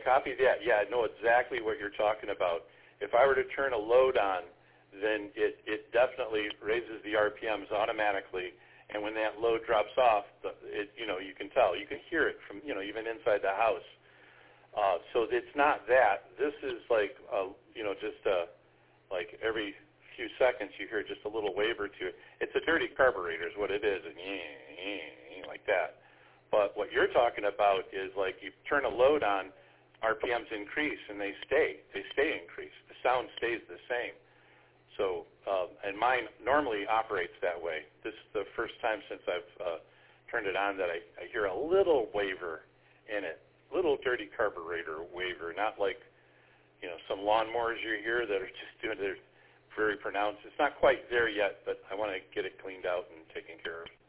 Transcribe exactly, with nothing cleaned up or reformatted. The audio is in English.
copy that. Yeah, I know exactly what you're talking about. If I were to turn a load on, then it, it definitely raises the R P Ms automatically. And when that load drops off, the, it, you know, you can tell. You can hear it from, you know, even inside the house. Uh, so it's not that. This is like, uh, you know, just uh, like every few seconds you hear just a little wave or two. It's a dirty carburetor is what it is, and like that. But what you're talking about is like you turn a load on, R P Ms increase, and they stay. They stay increased. The sound stays the same. So, uh, and mine normally operates that way. This is the first time since I've uh, turned it on that I, I hear a little waver in it, little dirty carburetor waver, not like, you know, some lawnmowers you hear that are just doing, they're very pronounced. It's not quite there yet, but I want to get it cleaned out and taken care of.